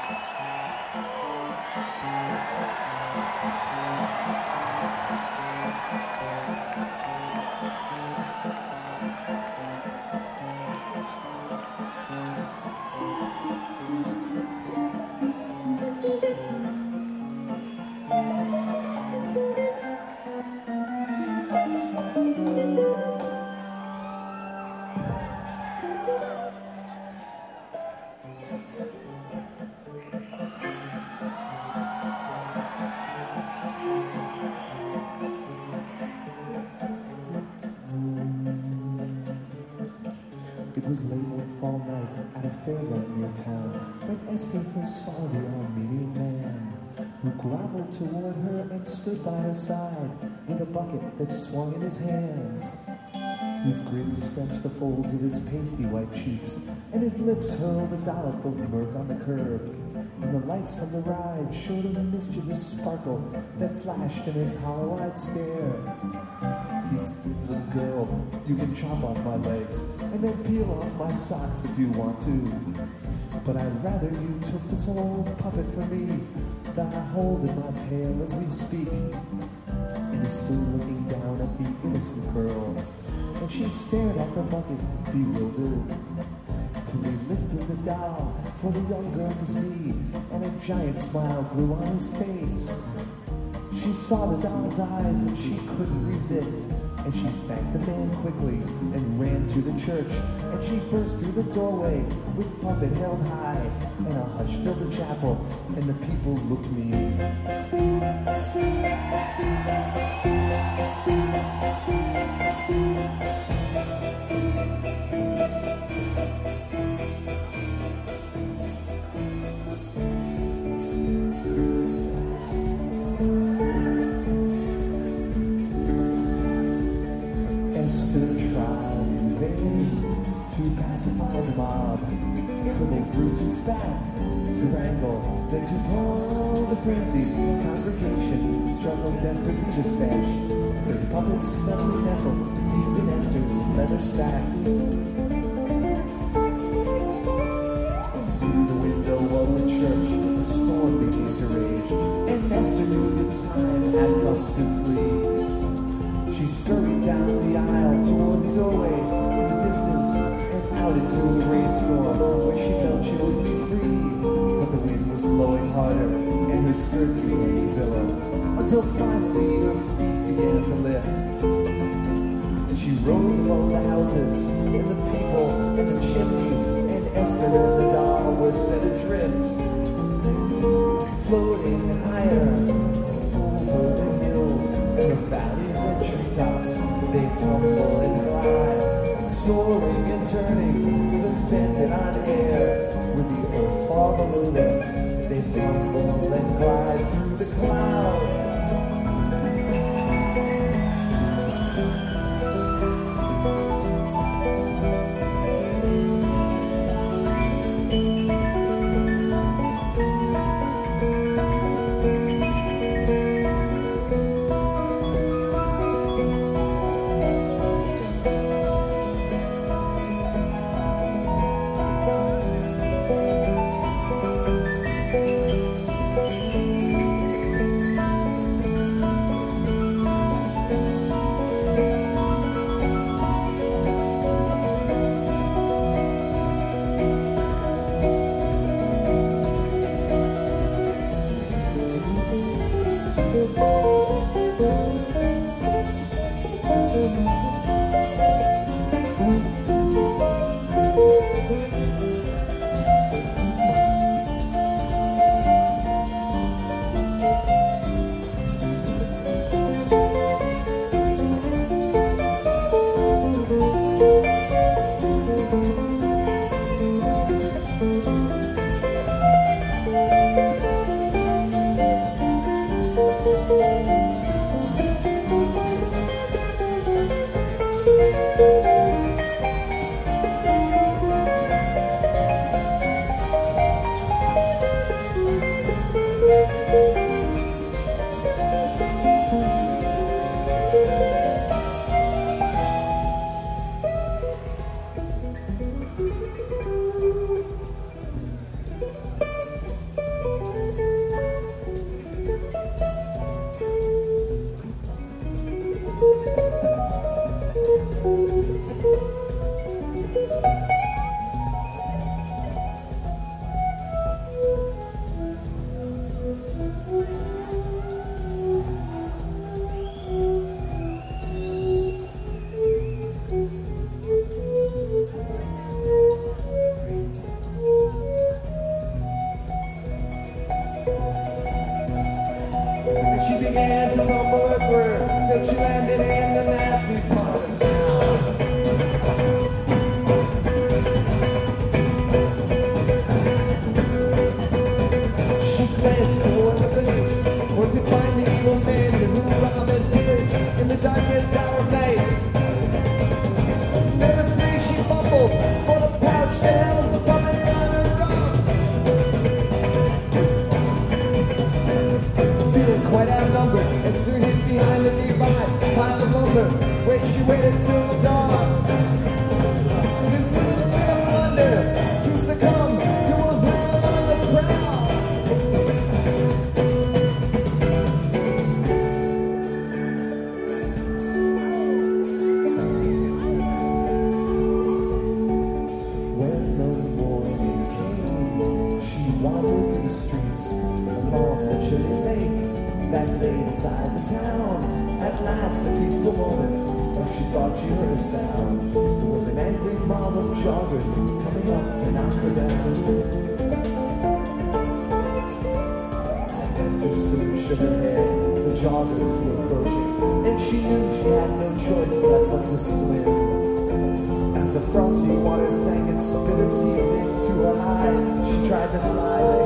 It was late one fall night at a fairground near town when Esther first saw the Armenian man who groveled toward her and stood by her side with a bucket that swung in his hands. His grin stretched the folds of his pasty white cheeks, and his lips hurled a dollop of murk on the curb. And the lights from the ride showed a mischievous sparkle that flashed in his hollow-eyed stare. He said, "Little girl, you can chop off my legs and then peel off my socks if you want to. But I'd rather you took this old puppet for me that I hold in my pail as we speak." And he stood looking down at the innocent girl, and she stared at the bucket, bewildered, till he lifted the doll for the young girl to see, and a giant smile grew on his face. She saw the doll's eyes and she couldn't resist, and she thanked the man quickly and ran to the church, and she burst through the doorway with puppet held high, and a hush filled the chapel, and the people looked mean. The mob, till they grew to spat, to wrangle, then to pull the frenzied congregation struggled desperately to fetch their puppets snugly nestled deep in Esther's leather sack. Through the window of the church, the storm began to rage, and Esther knew the time had come to flee. She scurried down the aisle toward the doorway in the distance, out into the rainstorm where she felt she would be free. But the wind was blowing harder and her skirt began to billow, until finally her feet began to lift. And she rose above the houses and the people and the chimneys, and Esther and the doll were set adrift, floating higher over the hills and the valleys and treetops. They tumble and glide, soaring and turning, suspended on air, with the earth far below them. They tumble and glide through the clouds. she landed in the nasty part of town. She glanced toward the village, for to find the evil man who robbed and pillaged in the darkest hour of night. Nervously she fumbled for the pouch that held the puppet on her arm. Feeling quite outnumbered, Esther hid behind a nearby pile of lumber, where she waited till the dawn. 'Cause it wouldn't have been a blunder to succumb to a hoodlum on the prowl. When the morning came, she wandered through the streets along the chilly lake that lay beside the town. At last, a peaceful moment, but she thought she heard a sound. There was an angry mob of joggers coming up to knock her down. As Esther stood and shook her head, the joggers were approaching, and she knew she had no choice but to swim. As the frosty water sank and spit her teeth into her hide, she tried to slide